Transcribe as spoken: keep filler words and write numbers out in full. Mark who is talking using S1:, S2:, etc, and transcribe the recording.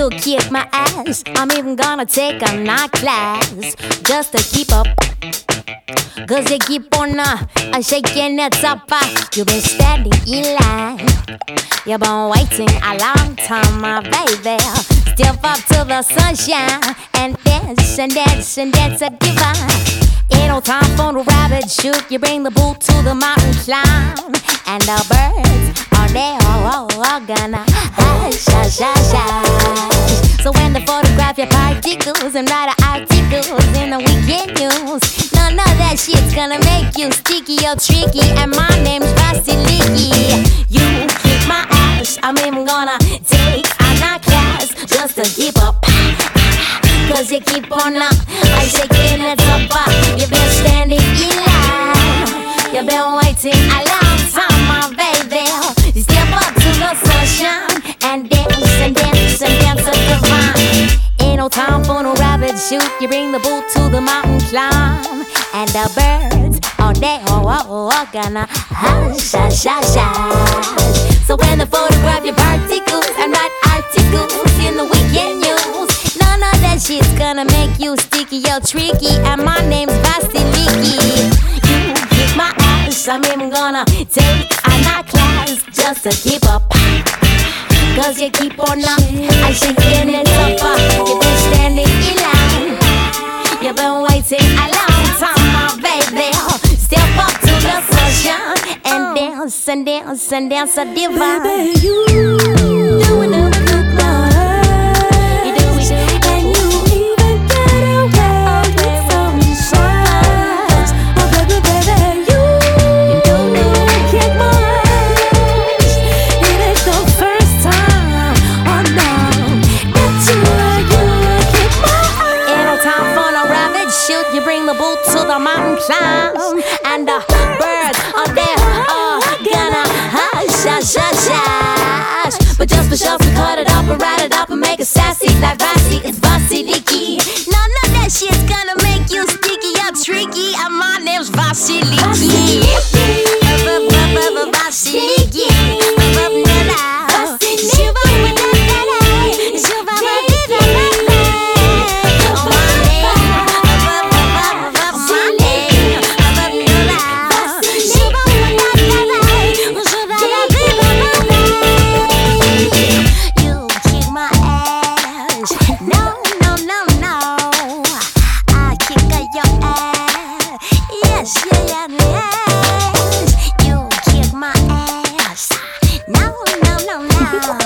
S1: You kick my ass. I'm even gonna take a night class just to keep up. Cause you keep on uh, shaking it up. Uh, you've been standing in line. You've been waiting a long time, my baby. Step up to the sunshine and dance and dance and dance a divine. Ain't no time for the rabbit shoot. You bring the boot to the mountain climb. And the birds are there, oh, oh, oh, gonna hush, hush, hush, hush. So when they photograph your particles and write articles in the weekend news, none of that shit's gonna make you sticky or tricky. And my name's Vasiliki. You kick my ass. I'm even gonna take a night class just to keep up. Cause you keep on up, I shaking it up. You've been standing in line. You've been waiting a long time, my baby. You step up to the sunshine and dance and dance and dance a divine. Ain't no time for no rabbit shoot. You bring the boot to the mountain climb. And the birds all day, oh, oh, oh, oh, gonna hush, hush, hush, hush. So when they photograph your particles and write articles in the weekend news, none of that shit's gonna make you sticky or tricky. And my name's Vasiliki. You kick my ass. I'm even gonna take a night class just to keep up. Cause you keep on up, I shaking it up. You've been standing in line. You've been waiting a long time, my baby. Step up to the sunshine and dance and dance and dance a divine.
S2: Baby, you do it, do it, do it,
S1: you do it,
S2: and you even get away with some shots. Oh baby, baby, you, you do it, kick my ass. It ain't the first time, oh no, that you, you kick my ass.
S1: Ain't no time for no rabbit shoot. You bring the boot to the mountain climb. And the birds are there, oh, gonna hush, hush, hush, hush. But just for sure, we cut it up and write it up and make it sassy like Vasi, it's Vasiliki. None of that shit's gonna make you sticky or tricky. And my name's Vasiliki. Vasiliki. No, no, no, no.